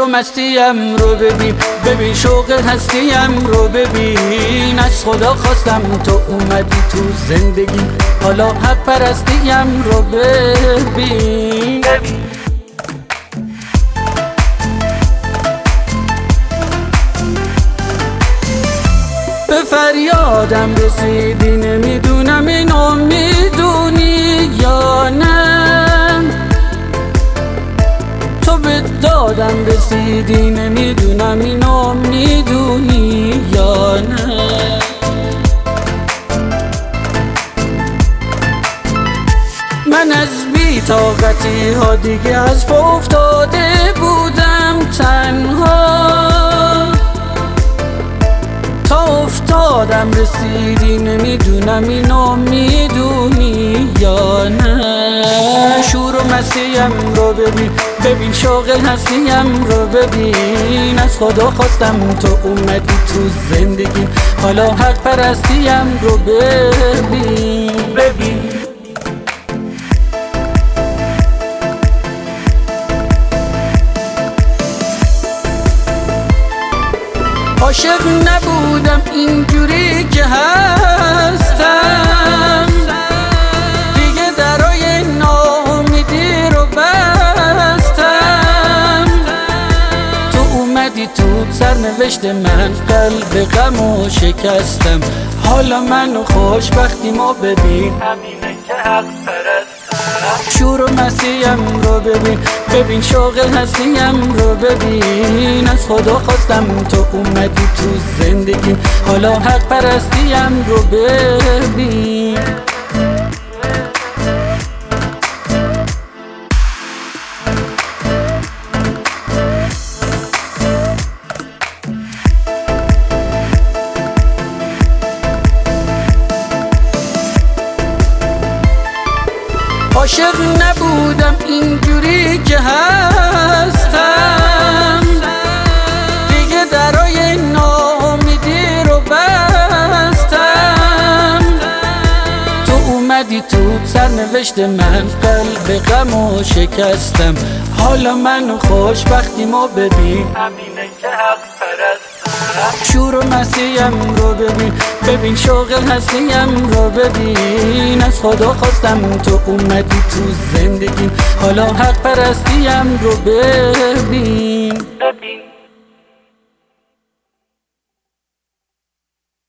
و مستیم رو ببین، ببین شوق هستیم رو ببین. از خدا خواستم تو اومدی تو زندگی، حالا حق پرستیم رو ببین. به فریادم رسیدی، نمیدونم اینو میدونی یا نه. تو به دادم رسیدی، نمیدونم اینو میدونی یا نه. من از بی‌طاقتی ها دیگه از پا افتاده بودم تنها، تا افتادم رسیدی، نمیدونم اینو میدونی یا نه. شور و مسیم رو ببین، ببین شوق هستیم رو ببین. از خدا خواستم تو اومدی تو زندگی، حالا حق پرستیم رو ببین. عاشق نبودم اینجوری که هستم، دیگه درای ناامیدی رو بستم. تو اومدی تو سرنوشت من، قلب غمو شکستم. حالا منو خوشبختیمو ببین، همینه که حق پرستم. شور و مسیم رو ببین، ببین شوق هستیم رو ببین. از خدا خواستم تو اومدی تو زندگی، حالا حق پرستیم رو ببین. عاشق نبودم اینجوری که هستم، دیگه درای ناامیدی رو بستم. تو اومدی تو سرنوشت من، قلب غمو شکستم. حالا منو خوشبختیمو ببین، همینه که حق پرستم. شور و مسیم رو ببین، ببین شوق هستیم رو ببین. از خدا خواستم تو اومدی تو زندگی، حالا حق پرستیم رو ببین.